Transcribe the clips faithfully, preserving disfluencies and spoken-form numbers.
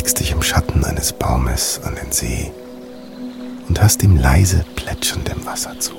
legst dich im Schatten eines Baumes an den See und hörst dem leise plätschenden Wasser zu.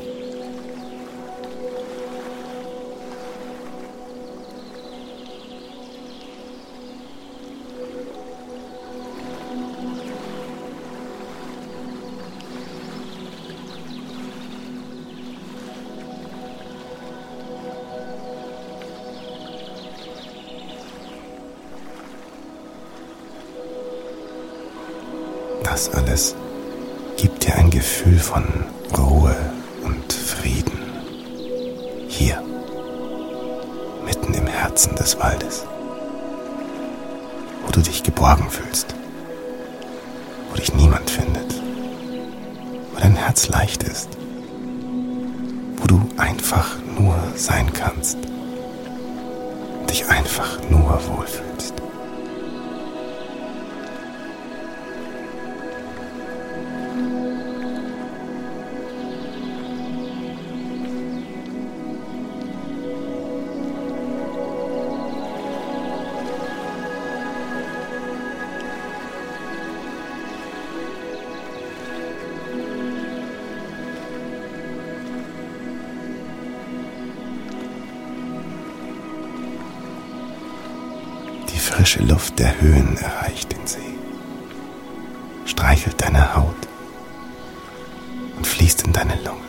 Das alles gibt dir ein Gefühl von Ruhe und Frieden. Hier, mitten im Herzen des Waldes, wo du dich geborgen fühlst, wo dich niemand findet, wo dein Herz leicht ist, wo du einfach nur sein kannst, dich einfach nur wohlfühlst. Die frische Luft der Höhen erreicht den See, streichelt deine Haut und fließt in deine Lungen.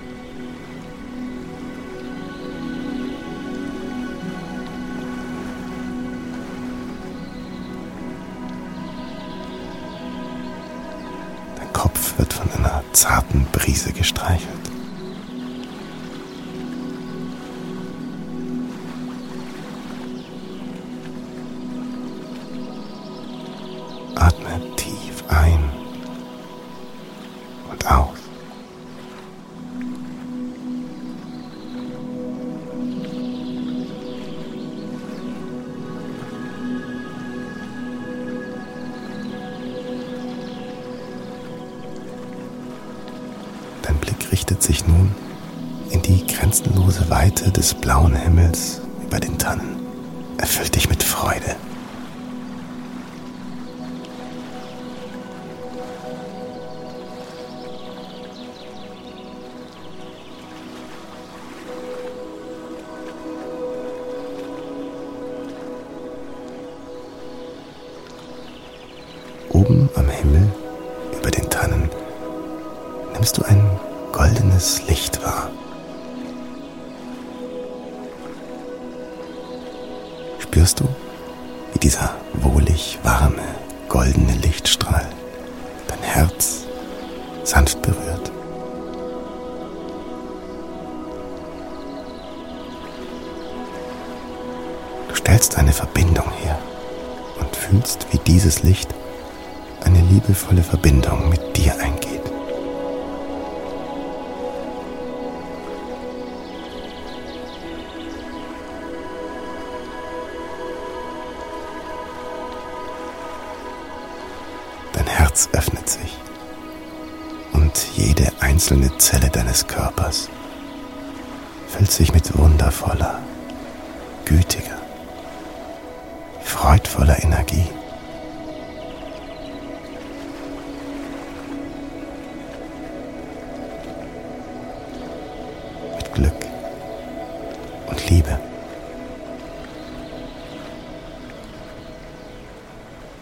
Dein Kopf wird von einer zarten Brise gestreichelt. Atme tief ein und aus. Dein Blick richtet sich nun in die grenzenlose Weite des blauen Himmels über den Tannen. Erfüllt dich mit Freude. Oben am Himmel, über den Tannen, nimmst du ein goldenes Licht wahr. Spürst du, wie dieser wohlig warme, goldene Lichtstrahl dein Herz sanft berührt? Du stellst eine Verbindung her und fühlst, wie dieses Licht eine liebevolle Verbindung mit dir eingeht. Dein Herz öffnet sich und jede einzelne Zelle deines Körpers füllt sich mit wundervoller, gütiger, freudvoller Energie.